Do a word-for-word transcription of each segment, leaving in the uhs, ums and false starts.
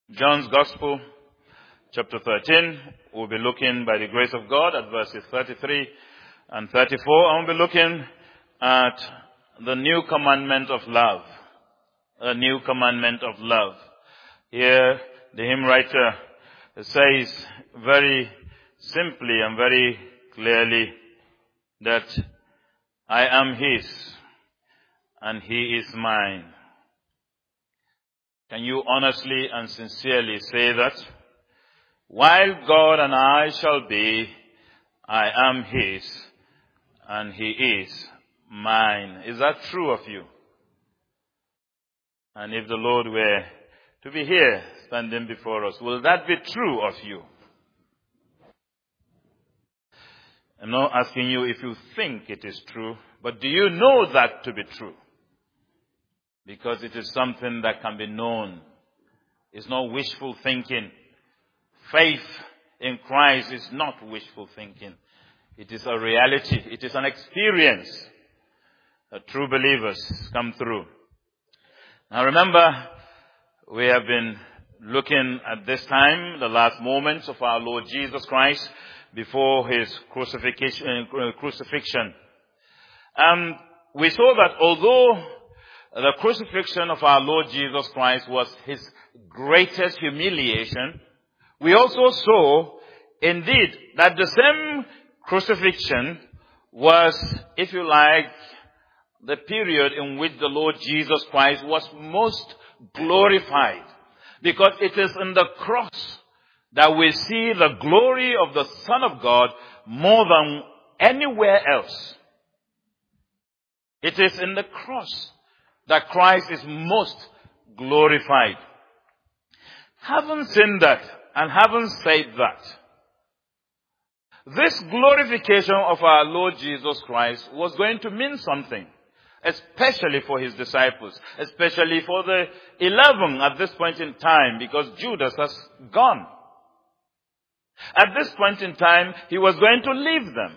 John's Gospel, chapter thirteen. We'll be looking by the grace of God at verses thirty-three and thirty-four. And we'll be looking at the new commandment of love. A new commandment of love. Here, the hymn writer says very simply and very clearly that I am His and He is mine. Can you honestly and sincerely say that? While God and I shall be, I am His and He is mine. Is that true of you? And if the Lord were to be here standing before us, will that be true of you? I'm not asking you if you think it is true, but do you know that to be true? Because it is something that can be known. It's not wishful thinking. Faith in Christ is not wishful thinking. It is a reality. It is an experience that true believers come through. Now remember, we have been looking at this time, the last moments of our Lord Jesus Christ before His crucifixion. crucifixion. And we saw that although the crucifixion of our Lord Jesus Christ was His greatest humiliation, we also saw, indeed, that the same crucifixion was, if you like, the period in which the Lord Jesus Christ was most glorified. Because it is in the cross that we see the glory of the Son of God more than anywhere else. It is in the cross that Christ is most glorified. Having seen that and having said that, this glorification of our Lord Jesus Christ was going to mean something, especially for His disciples, especially for the eleven at this point in time, because Judas has gone. At this point in time, He was going to leave them.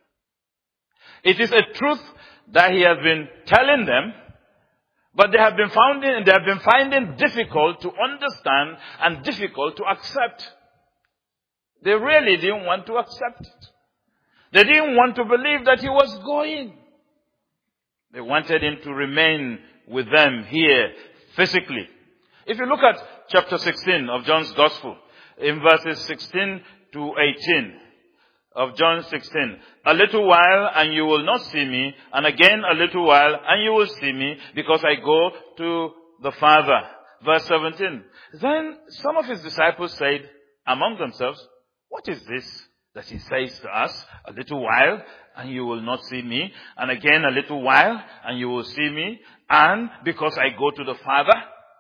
It is a truth that He has been telling them, but they have been finding, they have been finding difficult to understand and difficult to accept. They really didn't want to accept it. They didn't want to believe that He was going. They wanted Him to remain with them here physically. If you look at chapter sixteen of John's Gospel, in verses sixteen to eighteen of John sixteen, a little while and you will not see me, and again a little while and you will see me, because I go to the Father. Verse seventeen. Then some of His disciples said among themselves, what is this that He says to us? A little while and you will not see me, and again a little while and you will see me, and because I go to the Father?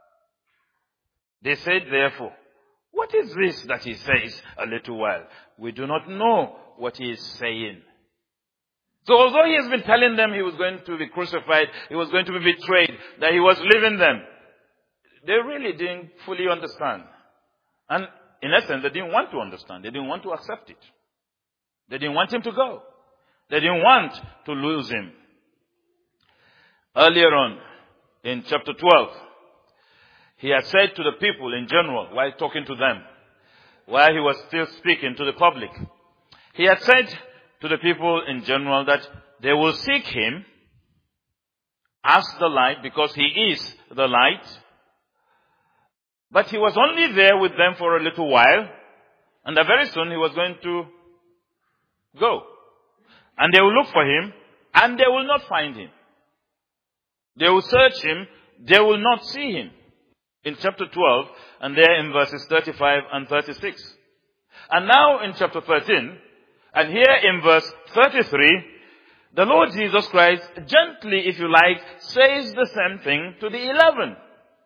They said therefore, what is this that He says a little while? We do not know what He is saying. So although He has been telling them He was going to be crucified, He was going to be betrayed, that He was leaving them, they really didn't fully understand. And in essence, they didn't want to understand. They didn't want to accept it. They didn't want Him to go. They didn't want to lose Him. Earlier on, in chapter twelve, He had said to the people in general, while talking to them, while He was still speaking to the public, He had said to the people in general that they will seek Him as the light, because He is the light. But He was only there with them for a little while, and that very soon He was going to go. And they will look for Him, and they will not find Him. They will search Him, they will not see Him. In chapter twelve, and there in verses thirty-five and thirty-six. And now in chapter thirteen, and here in verse thirty-three, the Lord Jesus Christ, gently, if you like, says the same thing to the eleven.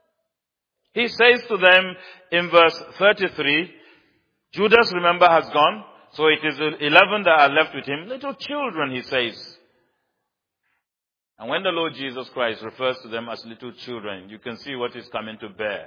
He says to them in verse thirty-three, Judas, remember, has gone, so it is the eleven that are left with Him. Little children, He says. And when the Lord Jesus Christ refers to them as little children, you can see what is coming to bear.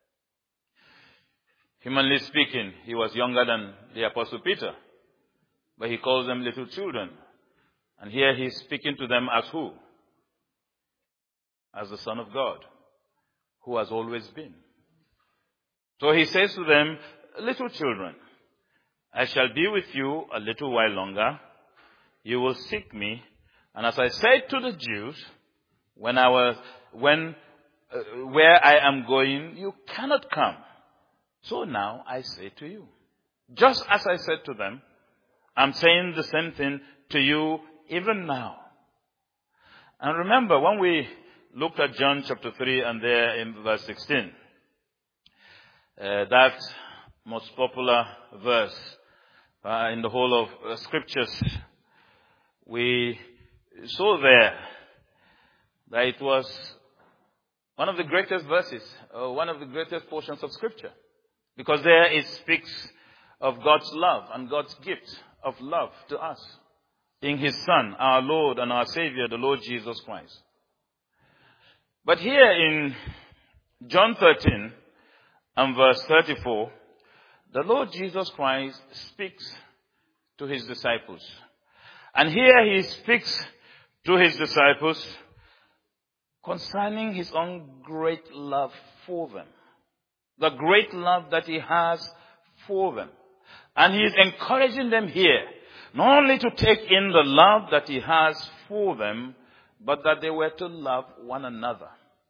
Humanly speaking, He was younger than the Apostle Peter, but He calls them little children. And here He's speaking to them as who? As the Son of God, who has always been. So he says to them, little children, I shall be with you a little while longer. You will seek me. And as I said to the Jews, when I was, when, uh, where I am going, you cannot come. So now I say to you. Just as I said to them, I'm saying the same thing to you even now. And remember, when we looked at John chapter three and there in verse sixteen, uh, that most popular verse uh, in the whole of uh, scriptures, we saw there that it was one of the greatest verses, uh, one of the greatest portions of scripture. Because there it speaks of God's love and God's gift of love to us in His Son, our Lord and our Savior, the Lord Jesus Christ. But here in John thirteen and verse thirty-four, the Lord Jesus Christ speaks to His disciples. And here He speaks to His disciples concerning His own great love for them. The great love that He has for them. And He is encouraging them here, not only to take in the love that He has for them, but that they were to love one another.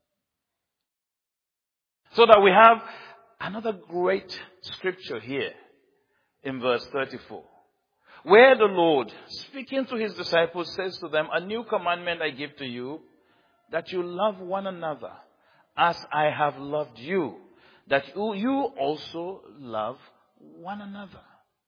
So that we have another great scripture here in verse thirty-four, where the Lord, speaking to His disciples, says to them, a new commandment I give to you, that you love one another as I have loved you, that you also love one another.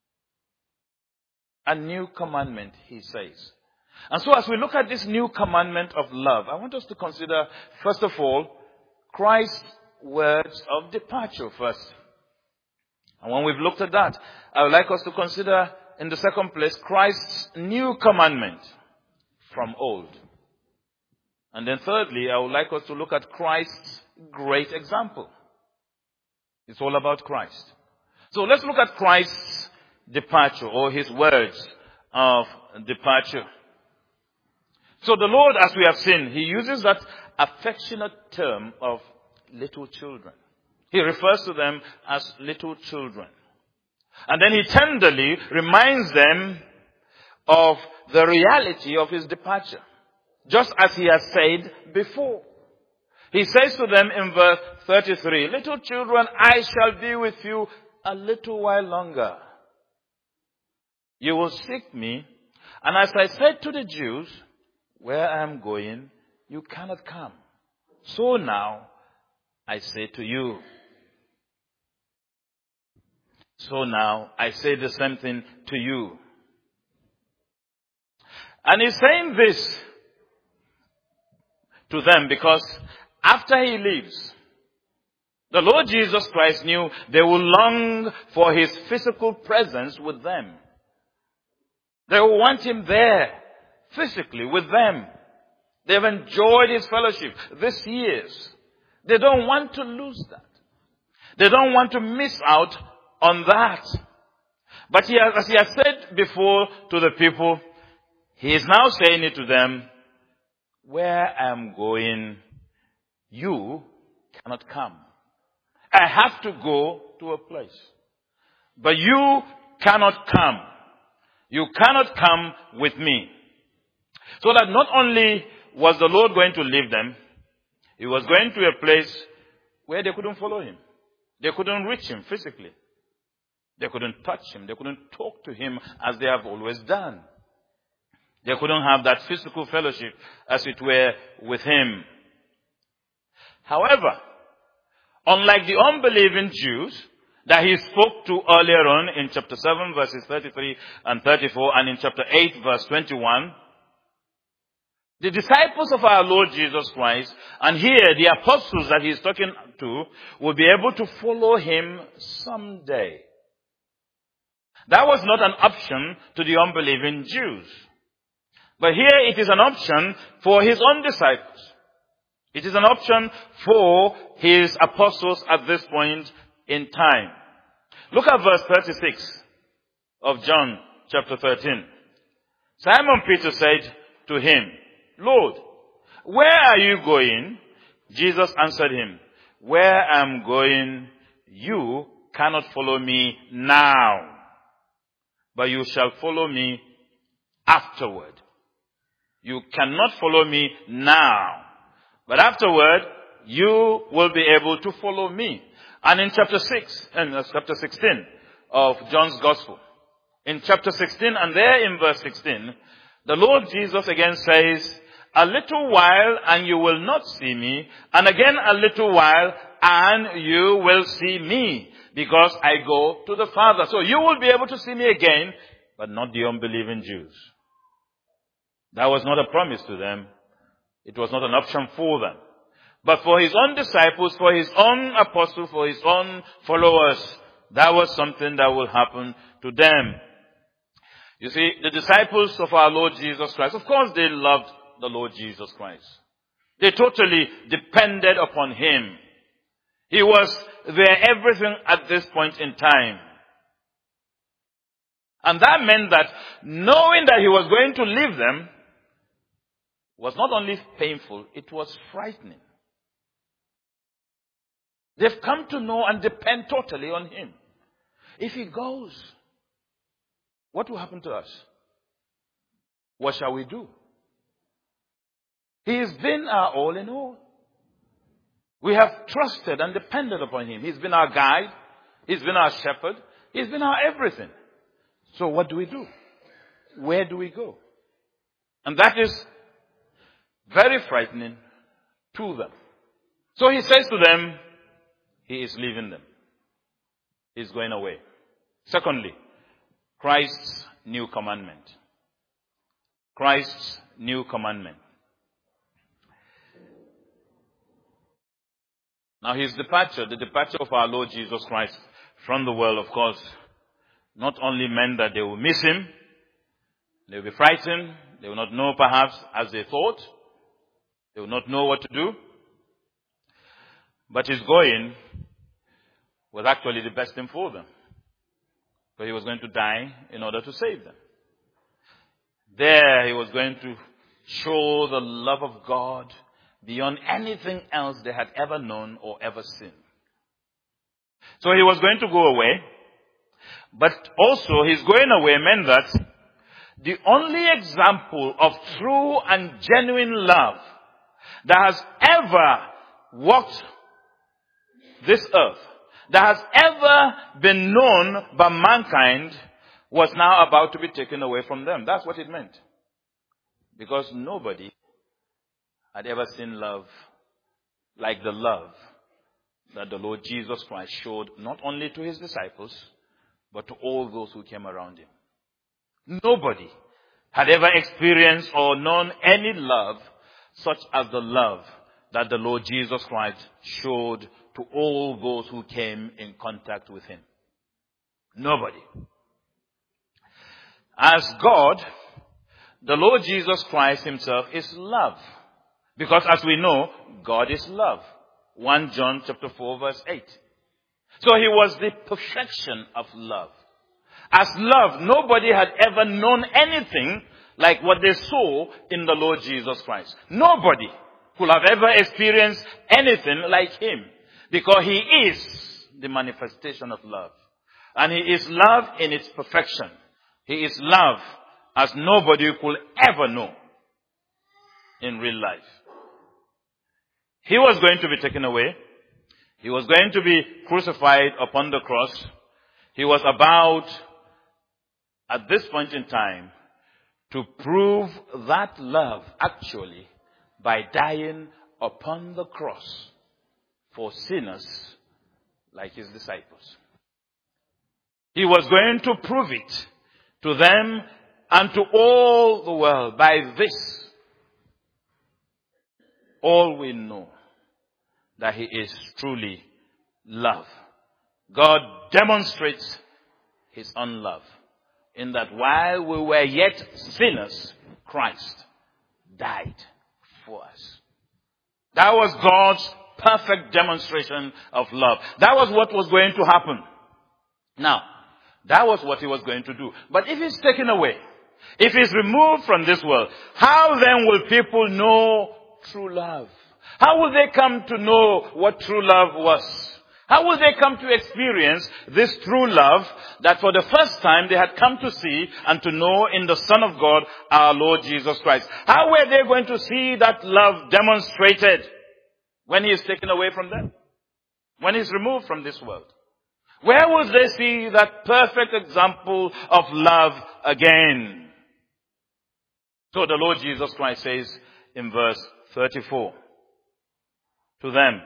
A new commandment, He says. And so as we look at this new commandment of love, I want us to consider, first of all, Christ's words of departure first. And when we've looked at that, I would like us to consider, in the second place, Christ's new commandment from old. And then thirdly, I would like us to look at Christ's great example. It's all about Christ. So let's look at Christ's departure, or His words of departure. So the Lord, as we have seen, He uses that affectionate term of little children. He refers to them as little children. And then He tenderly reminds them of the reality of His departure, just as He has said before. He says to them in verse thirty-three, little children, I shall be with you a little while longer. You will seek me, and as I said to the Jews, where I am going, you cannot come. So now I say to you. So now I say the same thing to you. And He's saying this to them because after He leaves, the Lord Jesus Christ knew they will long for His physical presence with them. They will want Him there, physically, with them. They've enjoyed His fellowship these years. They don't want to lose that. They don't want to miss out on that. But he has, as He has said before to the people, He is now saying it to them, where I am going, you cannot come. I have to go to a place. But you cannot come. You cannot come with me. So that not only was the Lord going to leave them, He was going to a place where they couldn't follow Him. They couldn't reach Him physically. They couldn't touch Him. They couldn't talk to Him as they have always done. They couldn't have that physical fellowship, as it were, with Him. However, unlike the unbelieving Jews that He spoke to earlier on in chapter seven, verses thirty-three and thirty-four, and in chapter eight, verse twenty-one, the disciples of our Lord Jesus Christ, and here the apostles that He is talking to, will be able to follow Him someday. That was not an option to the unbelieving Jews. But here it is an option for His own disciples. It is an option for His apostles at this point in time. Look at verse thirty-six of John chapter thirteen. Simon Peter said to Him, Lord, where are you going? Jesus answered him, where I am going, you cannot follow me now, but you shall follow me afterward. You cannot follow me now, but afterward you will be able to follow me. And in chapter six, and uh, chapter sixteen of John's Gospel, in chapter sixteen and there in verse sixteen, the Lord Jesus again says, a little while and you will not see me, and again a little while and you will see me, because I go to the Father. So you will be able to see me again, but not the unbelieving Jews. That was not a promise to them. It was not an option for them. But for his own disciples, for his own apostles, for his own followers, that was something that will happen to them. You see, the disciples of our Lord Jesus Christ, of course they loved the Lord Jesus Christ. They totally depended upon him. He was their everything at this point in time. And that meant that knowing that he was going to leave them was not only painful, it was frightening. They've come to know and depend totally on him. If he goes, what will happen to us? What shall we do? He has been our all in all. We have trusted and depended upon him. He's been our guide. He's been our shepherd. He's been our everything. So what do we do? Where do we go? And that is very frightening to them. So he says to them, he is leaving them. He's going away. Secondly, Christ's new commandment. Christ's new commandment. Now his departure, the departure of our Lord Jesus Christ from the world, of course, not only meant that they will miss him, they will be frightened, they will not know perhaps as they thought, they will not know what to do, but his going was actually the best thing for them. So he was going to die in order to save them. There he was going to show the love of God beyond anything else they had ever known or ever seen. So he was going to go away, but also his going away meant that the only example of true and genuine love that has ever walked this earth, that has ever been known by mankind, was now about to be taken away from them. That's what it meant. Because nobody had ever seen love like the love that the Lord Jesus Christ showed not only to his disciples, but to all those who came around him. Nobody had ever experienced or known any love such as the love that the Lord Jesus Christ showed to all those who came in contact with him. Nobody. As God, the Lord Jesus Christ himself is love. Because as we know, God is love. First John chapter four verse eight. So he was the perfection of love. As love, nobody had ever known anything like what they saw in the Lord Jesus Christ. Nobody could have ever experienced anything like him. Because he is the manifestation of love. And he is love in its perfection. He is love as nobody could ever know in real life. He was going to be taken away. He was going to be crucified upon the cross. He was about, at this point in time, to prove that love actually by dying upon the cross for sinners like his disciples. He was going to prove it to them and to all the world. By this, all we know that he is truly love. God demonstrates his own love in that while we were yet sinners, Christ died for us. That was God's perfect demonstration of love. That was what was going to happen. Now, that was what he was going to do. But if he's taken away, if he's removed from this world, how then will people know true love? How will they come to know what true love was? How will they come to experience this true love that for the first time they had come to see and to know in the Son of God, our Lord Jesus Christ? How were they going to see that love demonstrated when he is taken away from them? When he is removed from this world? Where will they see that perfect example of love again? So the Lord Jesus Christ says in verse thirty-four to them,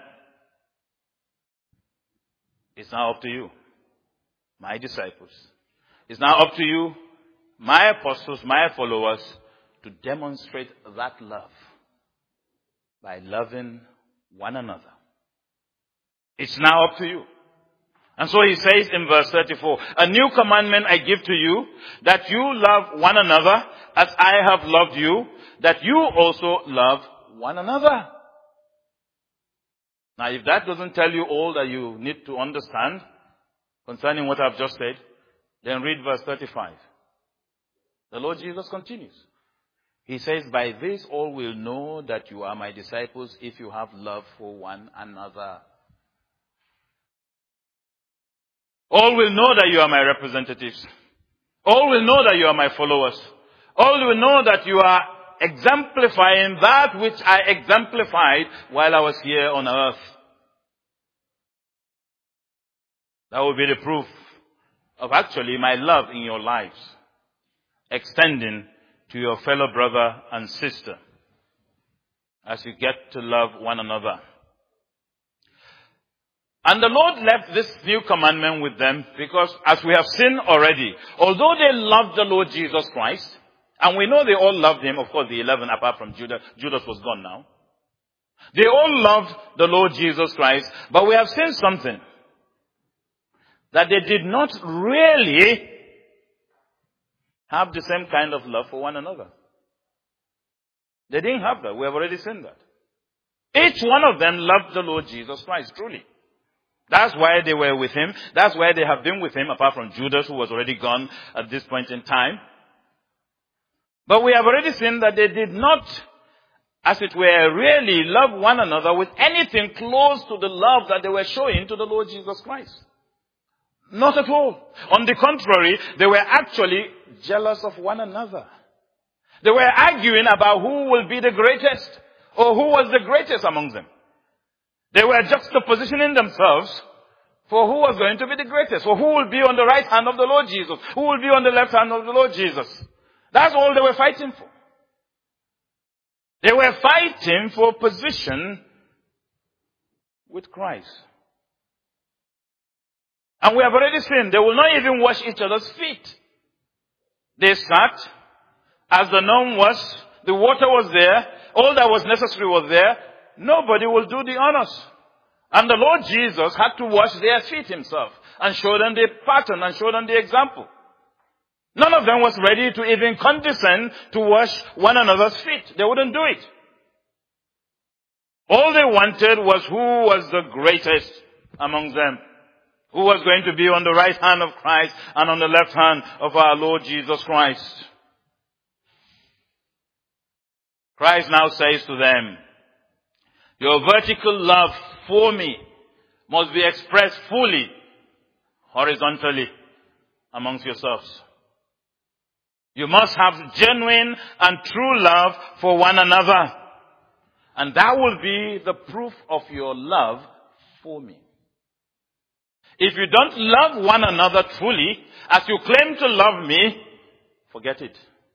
it's now up to you, my disciples. It's now up to you, my apostles, my followers, to demonstrate that love by loving one another. It's now up to you. And so he says in verse thirty-four, a new commandment I give to you, that you love one another as I have loved you, that you also love one another. Now, if that doesn't tell you all that you need to understand concerning what I've just said, then read verse thirty-five. The Lord Jesus continues. He says, by this all will know that you are my disciples if you have love for one another. All will know that you are my representatives. All will know that you are my followers. All will know that you are exemplifying that which I exemplified while I was here on earth. That will be the proof of actually my love in your lives, extending to your fellow brother and sister as you get to love one another. And the Lord left this new commandment with them because, as we have seen already, although they loved the Lord Jesus Christ, and we know they all loved him, of course the eleven apart from Judas, Judas was gone now. They all loved the Lord Jesus Christ, but we have seen something. That they did not really have the same kind of love for one another. They didn't have that. We have already seen that. Each one of them loved the Lord Jesus Christ, truly. That's why they were with him. That's why they have been with him, apart from Judas, who was already gone at this point in time. But we have already seen that they did not, as it were, really love one another with anything close to the love that they were showing to the Lord Jesus Christ. Not at all. On the contrary, they were actually jealous of one another. They were arguing about who will be the greatest, or who was the greatest among them. They were juxtapositioning themselves for who was going to be the greatest, for who will be on the right hand of the Lord Jesus, who will be on the left hand of the Lord Jesus. That's all they were fighting for. They were fighting for position with Christ. And we have already seen, they will not even wash each other's feet. They sat, as the norm was, the water was there, all that was necessary was there, nobody will do the honors. And the Lord Jesus had to wash their feet himself, and show them the pattern, and show them the example. None of them was ready to even condescend to wash one another's feet. They wouldn't do it. All they wanted was who was the greatest among them. Who was going to be on the right hand of Christ and on the left hand of our Lord Jesus Christ. Christ now says to them, your vertical love for me must be expressed fully, horizontally, amongst yourselves. You must have genuine and true love for one another. And that will be the proof of your love for me. If you don't love one another truly, as you claim to love me, forget it.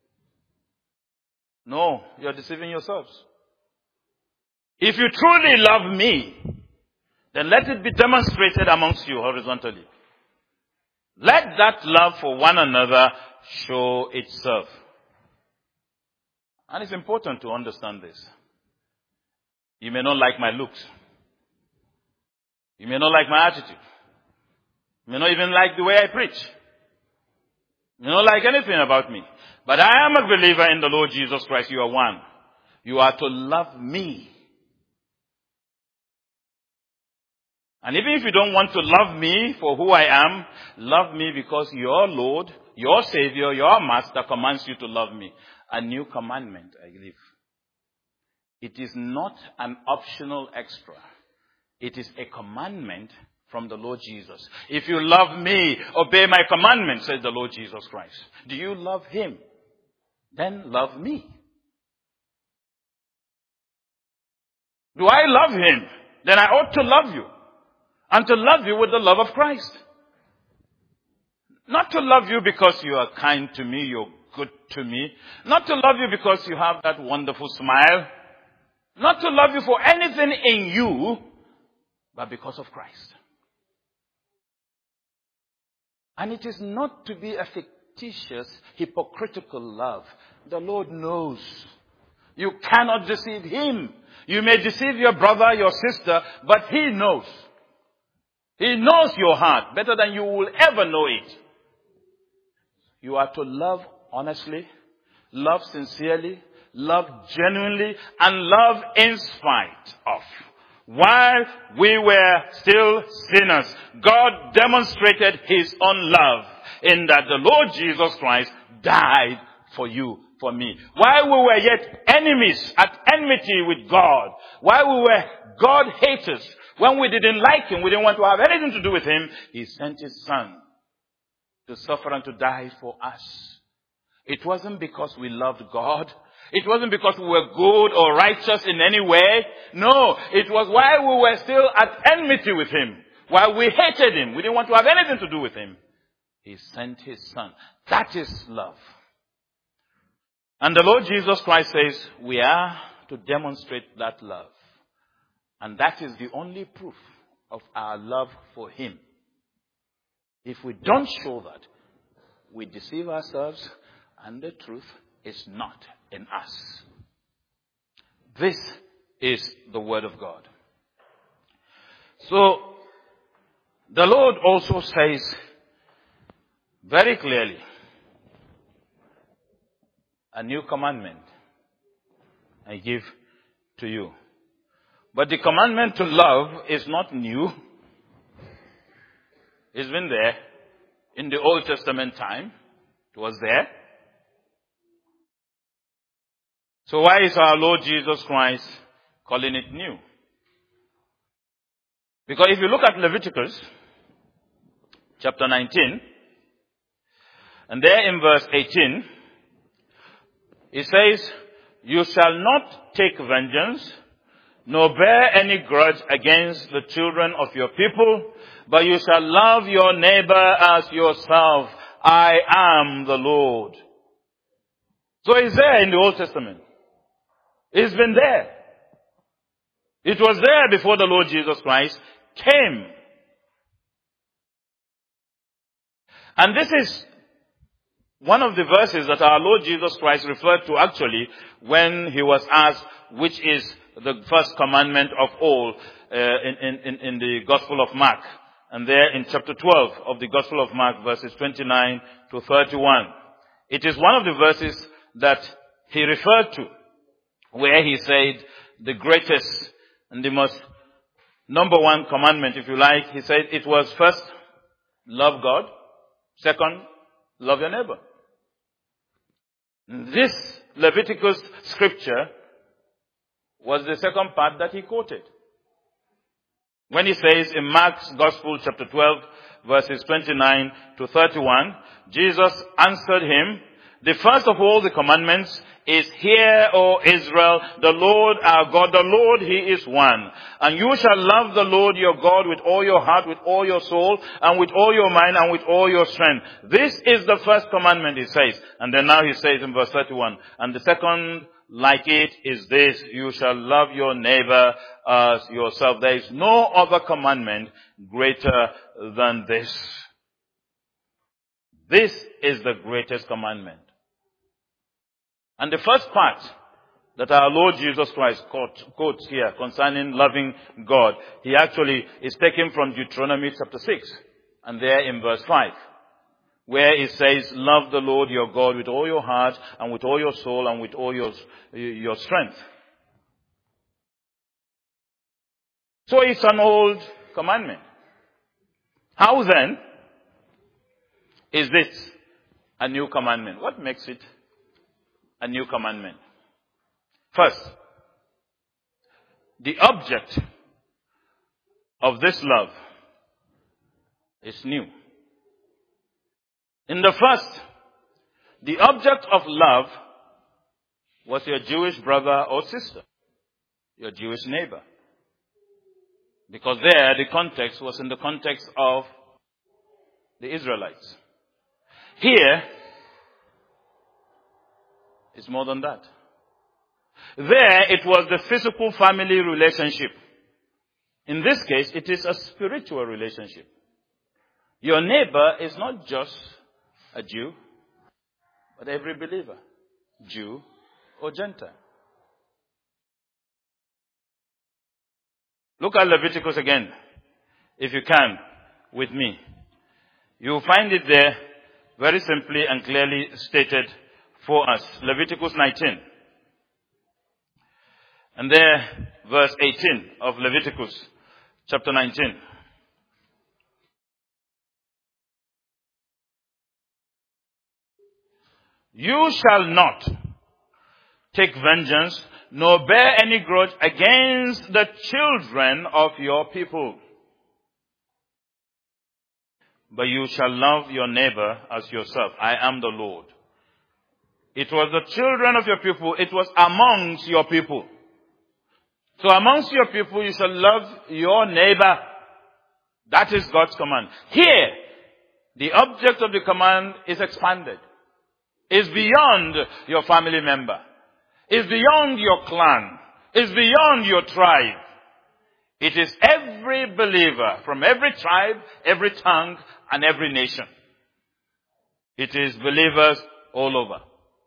No, you're deceiving yourselves. If you truly love me, then let it be demonstrated amongst you horizontally. Let that love for one another show itself. And it's important to understand this. You may not like my looks. You may not like my attitude. You may not even like the way I preach. You may not like anything about me. But I am a believer in the Lord Jesus Christ. You are one. You are to love me. And even if you don't want to love me for who I am, love me because your Lord, your Savior, your Master commands you to love me. A new commandment I give. It is not an optional extra. It is a commandment from the Lord Jesus. If you love me, obey my commandments, says the Lord Jesus Christ. Do you love him? Then love me. Do I love him? Then I ought to love you. And to love you with the love of Christ. Not to love you because you are kind to me, you're good to me. Not to love you because you have that wonderful smile. Not to love you for anything in you, but because of Christ. And it is not to be a fictitious, hypocritical love. The Lord knows. You cannot deceive him. You may deceive your brother, your sister, but he knows. He knows your heart better than you will ever know it. You are to love honestly, love sincerely, love genuinely, and love in spite of. While we were still sinners, God demonstrated his own love in that the Lord Jesus Christ died for you, for me. While we were yet enemies, at enmity with God, while we were God haters, when we didn't like him, we didn't want to have anything to do with him, he sent his son to suffer and to die for us. It wasn't because we loved God. It wasn't because we were good or righteous in any way. No, it was while we were still at enmity with him. While we hated him. We didn't want to have anything to do with him. He sent his son. That is love. And the Lord Jesus Christ says we are to demonstrate that love. And that is the only proof of our love for him. If we don't show that, we deceive ourselves and the truth is not in us. This is the word of God. So, the Lord also says very clearly, a new commandment I give to you. But the commandment to love is not new. It's been there in the Old Testament time. It was there. So why is our Lord Jesus Christ calling it new? Because if you look at Leviticus chapter nineteen, and there in verse eighteen, it says, you shall not take vengeance, nor bear any grudge against the children of your people, but you shall love your neighbor as yourself. I am the Lord. So it's there in the Old Testament. It's been there. It was there before the Lord Jesus Christ came. And this is one of the verses that our Lord Jesus Christ referred to actually when he was asked which is the first commandment of all uh, in, in, in the Gospel of Mark. And there in chapter twelve of the Gospel of Mark, verses twenty-nine to thirty-one. It is one of the verses that he referred to, where he said the greatest and the most number one commandment, if you like, he said it was first, love God. Second, love your neighbor. This Leviticus scripture was the second part that he quoted. When he says in Mark's Gospel, chapter twelve, verses twenty-nine to thirty-one, Jesus answered him, the first of all the commandments is, hear, O Israel, the Lord our God, the Lord, he is one. And you shall love the Lord your God with all your heart, with all your soul, and with all your mind, and with all your strength. This is the first commandment, he says. And then now he says in verse thirty-one, and the second like it is this, you shall love your neighbor as yourself. There is no other commandment greater than this. This is the greatest commandment. And the first part that our Lord Jesus Christ quotes here concerning loving God, he actually is taken from Deuteronomy chapter six. And there in verse five, where it says, love the Lord your God with all your heart and with all your soul and with all your, your strength. So it's an old commandment. How then is this a new commandment? What makes it a new commandment? First, the object of this love is new. In the first, the object of love was your Jewish brother or sister, your Jewish neighbor. Because there, the context was in the context of the Israelites. Here, it's more than that. There, it was the physical family relationship. In this case, it is a spiritual relationship. Your neighbor is not just a Jew, but every believer, Jew or Gentile. Look at Leviticus again, if you can, with me. You will find it there very simply and clearly stated for us. Leviticus nineteen. And there, verse eighteen of Leviticus chapter nineteen. You shall not take vengeance, nor bear any grudge against the children of your people. But you shall love your neighbor as yourself. I am the Lord. It was the children of your people. It was amongst your people. So amongst your people, you shall love your neighbor. That is God's command. Here, the object of the command is expanded. Is beyond your family member. Is beyond your clan. Is beyond your tribe. It is every believer from every tribe, every tongue, and every nation. It is believers all over.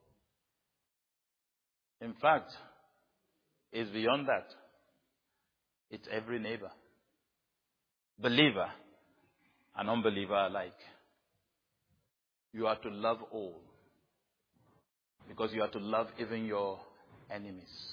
In fact, it's beyond that. It's every neighbor. Believer and unbeliever alike. You are to love all. Because you are to love even your enemies.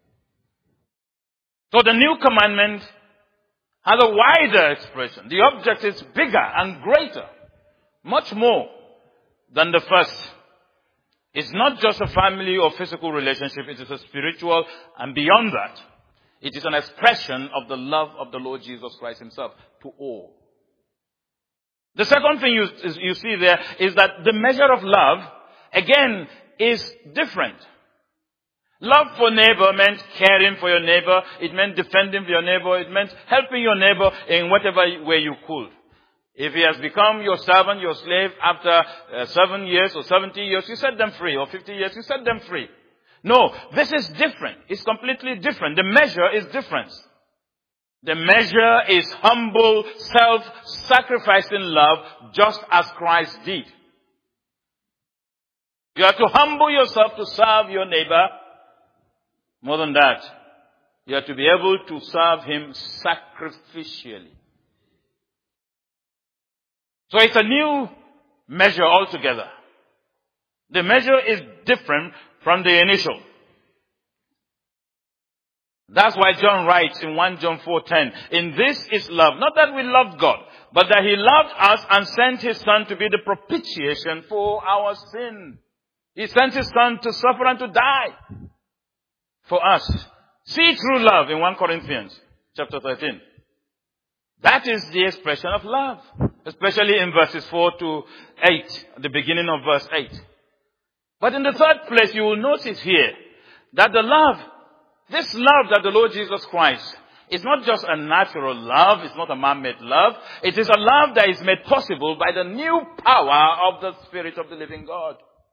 So the new commandment has a wider expression. The object is bigger and greater. Much more than the first. It's not just a family or physical relationship. It is a spiritual, and beyond that, it is an expression of the love of the Lord Jesus Christ himself to all. The second thing you, you see there is that the measure of love, again, is different. Love for neighbor meant caring for your neighbor. It meant defending for your neighbor. It meant helping your neighbor in whatever way you could. If he has become your servant, your slave, after uh, seven years or seventy years, you set them free. Or fifty years, you set them free. No, this is different. It's completely different. The measure is different. The measure is humble, self-sacrificing love, just as Christ did. You have to humble yourself to serve your neighbor. More than that, you have to be able to serve him sacrificially. So it's a new measure altogether. The measure is different from the initial. That's why John writes in First John four ten, in this is love, not that we loved God, but that he loved us and sent his son to be the propitiation for our sin. He sent his son to suffer and to die for us. See true love in First Corinthians chapter thirteen. That is the expression of love. Especially in verses four to eight, the beginning of verse eight. But in the third place, you will notice here that the love, this love that the Lord Jesus Christ, is not just a natural love, it's not a man-made love. It is a love that is made possible by the new power of the Spirit of the living God.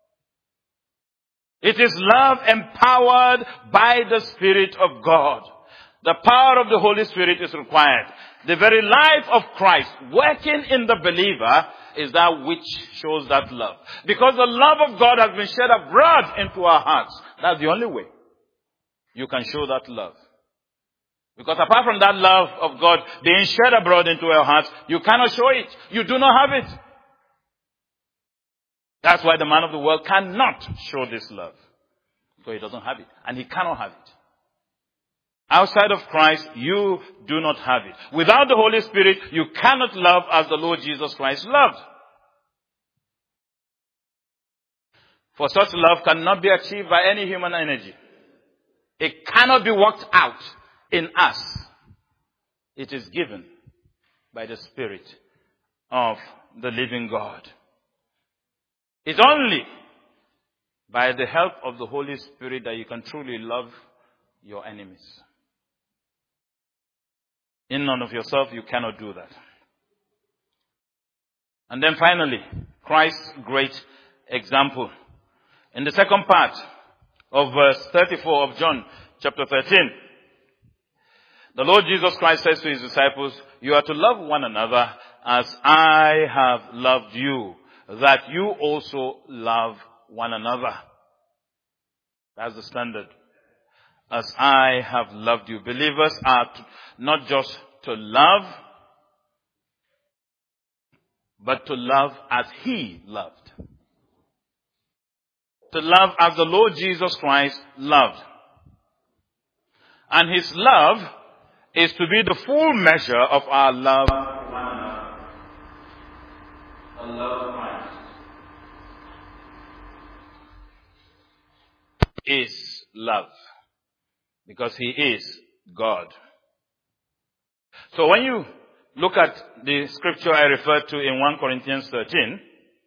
It is love empowered by the Spirit of God. The power of the Holy Spirit is required. The very life of Christ working in the believer is that which shows that love. Because the love of God has been shed abroad into our hearts. That's the only way you can show that love. Because apart from that love of God being shed abroad into our hearts, you cannot show it. You do not have it. That's why the man of the world cannot show this love. So he doesn't have it. And he cannot have it. Outside of Christ, you do not have it. Without the Holy Spirit, you cannot love as the Lord Jesus Christ loved. For such love cannot be achieved by any human energy. It cannot be worked out in us. It is given by the Spirit of the living God. It's only by the help of the Holy Spirit that you can truly love your enemies. In and of yourself, you cannot do that. And then finally, Christ's great example. In the second part of verse thirty-four of John chapter thirteen, the Lord Jesus Christ says to his disciples, you are to love one another as I have loved you, that you also love one another. That's the standard. As I have loved you. Believers are to, not just to love, but to love as he loved. To love as the Lord Jesus Christ loved. And his love is to be the full measure of our love for one another. The love of Christ is love. Because he is God. So when you look at the scripture I referred to in First Corinthians thirteen,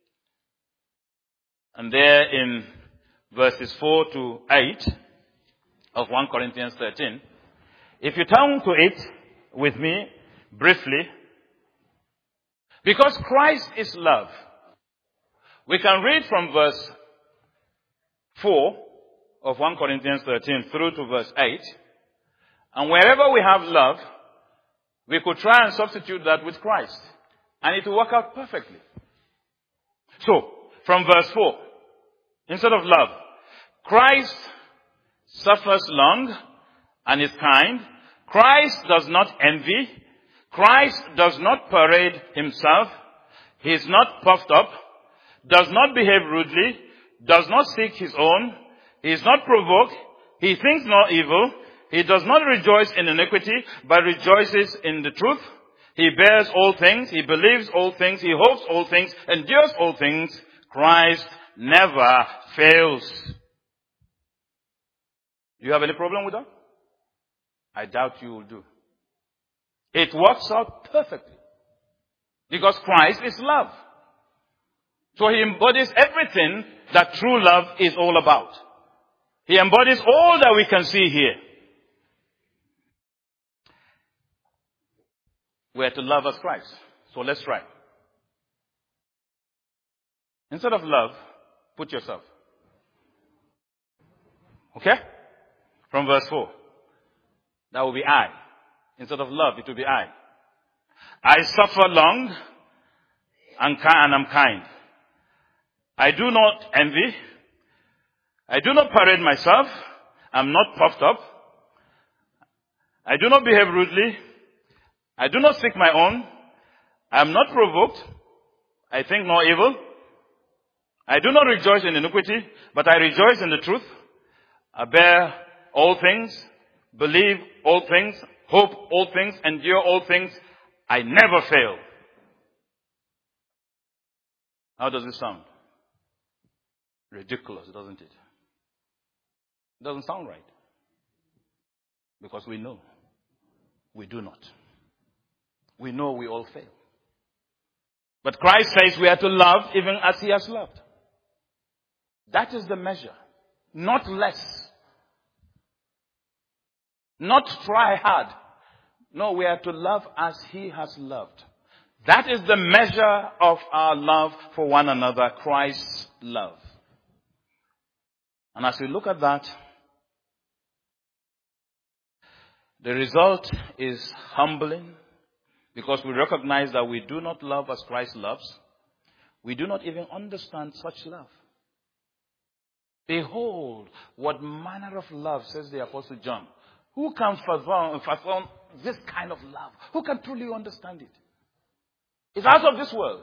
and there in verses four to eight of First Corinthians thirteen, if you turn to it with me briefly, because Christ is love, we can read from verse four of First Corinthians thirteen through to verse eight, and wherever we have love, we could try and substitute that with Christ, and it will work out perfectly. So, from verse four, instead of love, Christ suffers long and is kind. Christ does not envy. Christ does not parade himself. He is not puffed up, does not behave rudely, does not seek his own. He is not provoked. He thinks no evil. He does not rejoice in iniquity, but rejoices in the truth. He bears all things. He believes all things. He hopes all things. Endures all things. Christ never fails. Do you have any problem with that? I doubt you will do. It works out perfectly. Because Christ is love. So he embodies everything that true love is all about. He embodies all that we can see here. We are to love as Christ. So let's try. Instead of love, put yourself. Okay? From verse four. That will be I. Instead of love, it will be I. I suffer long and am kind. I do not envy. I do not parade myself. I'm not puffed up. I do not behave rudely. I do not seek my own. I am not provoked. I think no evil. I do not rejoice in iniquity, but I rejoice in the truth. I bear all things, believe all things, hope all things, endure all things. I never fail. How does this sound? Ridiculous, doesn't it? It doesn't sound right. Because we know we do not. We know we all fail. But Christ says we are to love even as he has loved. That is the measure. Not less. Not try hard. No, we are to love as he has loved. That is the measure of our love for one another, Christ's love. And as we look at that, the result is humbling because we recognize that we do not love as Christ loves. We do not even understand such love. Behold, what manner of love, says the Apostle John. Who can fathom, fathom this kind of love? Who can truly understand it? It's out of this world.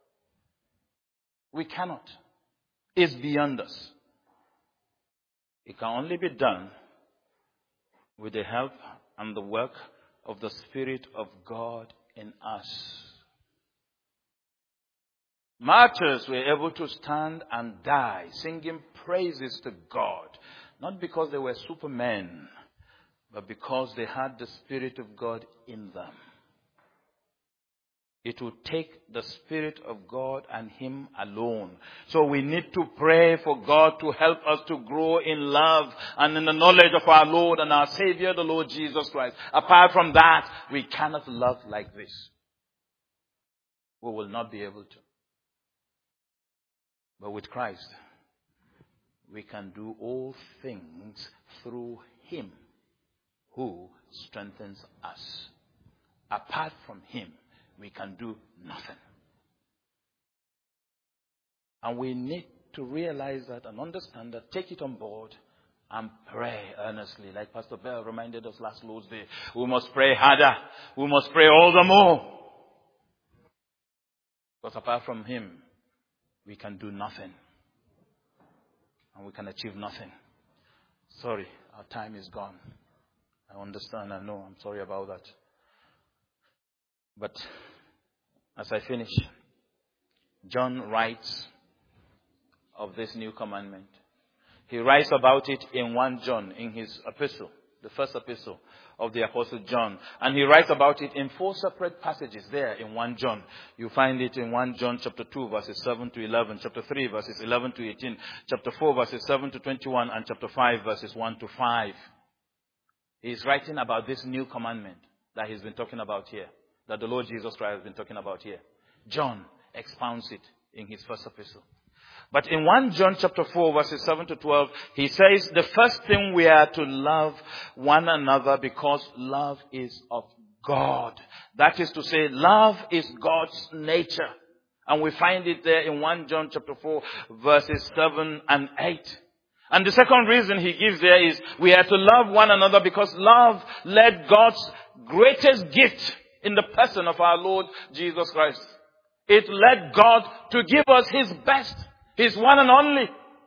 We cannot. It's beyond us. It can only be done with the help and the work of the Spirit of God in us. Martyrs were able to stand and die, singing praises to God, not because they were supermen, but because they had the Spirit of God in them. It will take the Spirit of God and Him alone. So we need to pray for God to help us to grow in love and in the knowledge of our Lord and our Savior, the Lord Jesus Christ. Apart from that, we cannot love like this. We will not be able to. But with Christ, we can do all things through Him who strengthens us. Apart from Him, we can do nothing. And we need to realize that and understand that, take it on board and pray earnestly. Like Pastor Bell reminded us last Lord's Day, we must pray harder. We must pray all the more. Because apart from Him, we can do nothing. And we can achieve nothing. Sorry, our time is gone. I understand, I know, I'm sorry about that. But as I finish, John writes of this new commandment. He writes about it in First John, in his epistle, the first epistle of the Apostle John. And he writes about it in four separate passages there in First John. You find it in First John chapter two, verses seven to eleven, chapter three, verses eleven to eighteen, chapter four, verses seven to twenty-one, and chapter five, verses one to five. He's writing about this new commandment that he's been talking about here, that the Lord Jesus Christ has been talking about here. John expounds it in his first epistle. But in First John chapter four, verses seven to twelve, he says the first thing we are to love one another because love is of God. That is to say, love is God's nature. And we find it there in First John chapter four, verses seven and eight. And the second reason he gives there is we are to love one another because love led God's greatest gift in the person of our Lord Jesus Christ. It led God to give us His best, His one and only,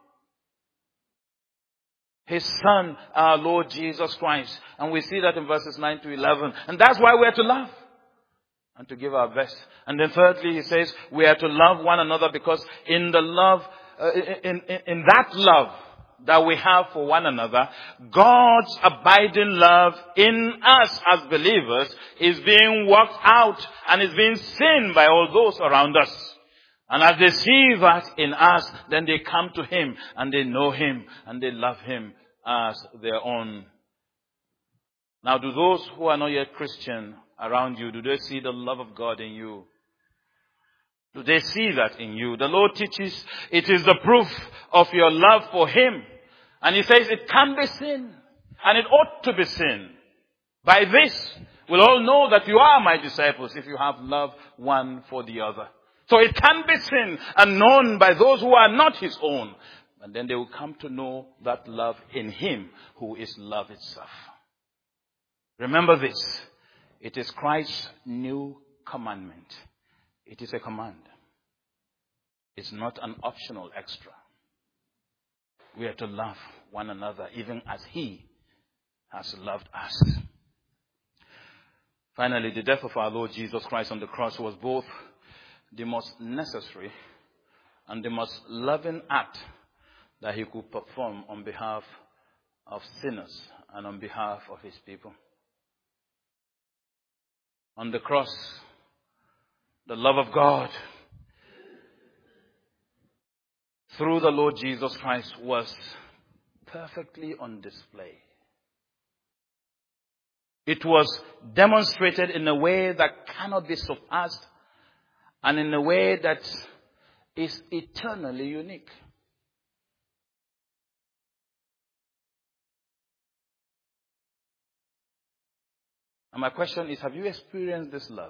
His Son, our Lord Jesus Christ. And we see that in verses nine to eleven. And that's why we are to love and to give our best. And then thirdly, he says we are to love one another because in the love, uh, in, in, in that love that we have for one another, God's abiding love in us as believers is being worked out and is being seen by all those around us. And as they see that in us, then they come to Him and they know Him and they love Him as their own. Now, do those who are not yet Christian around you, do they see the love of God in you? Do they see that in you? The Lord teaches it is the proof of your love for Him. And He says it can be seen. And it ought to be seen. By this, we'll all know that you are my disciples if you have love one for the other. So it can be seen and known by those who are not His own. And then they will come to know that love in Him who is love itself. Remember this. It is Christ's new commandment. It is a command. It's not an optional extra. We are to love one another even as He has loved us. Finally, the death of our Lord Jesus Christ on the cross was both the most necessary and the most loving act that He could perform on behalf of sinners and on behalf of His people. On the cross, the love of God through the Lord Jesus Christ was perfectly on display. It was demonstrated in a way that cannot be surpassed and in a way that is eternally unique. And my question is, have you experienced this love?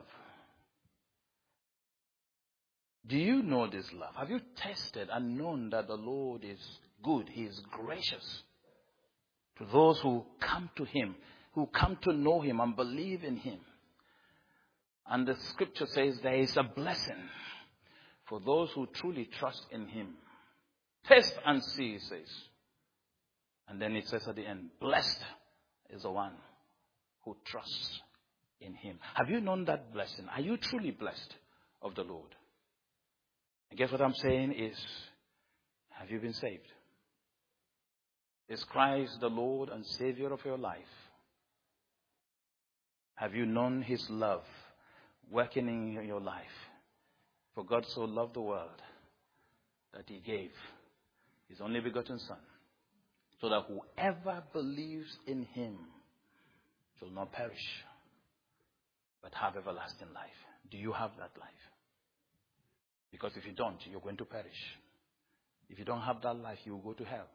Do you know this love? Have you tasted and known that the Lord is good? He is gracious to those who come to Him, who come to know Him and believe in Him. And the scripture says there is a blessing for those who truly trust in Him. Taste and see, it says. And then it says at the end, blessed is the one who trusts in Him. Have you known that blessing? Are you truly blessed of the Lord? I guess what I'm saying is, have you been saved? Is Christ the Lord and Savior of your life? Have you known His love working in your life. For God so loved the world that he gave his only begotten Son, so that whoever believes in him shall not perish, but have everlasting life. Do you have that life? Because if you don't, you're going to perish. If you don't have that life, you will go to hell.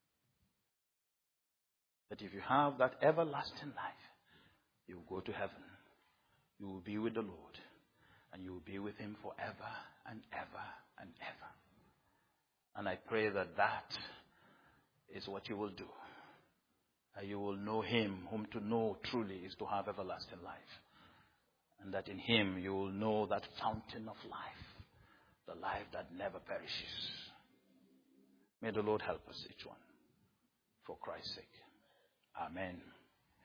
But if you have that everlasting life, you will go to heaven. You will be with the Lord. And you will be with him forever and ever and ever. And I pray that that is what you will do. That you will know him, whom to know truly is to have everlasting life. And that in him you will know that fountain of life, the life that never perishes. May the Lord help us, each one, for Christ's sake. Amen.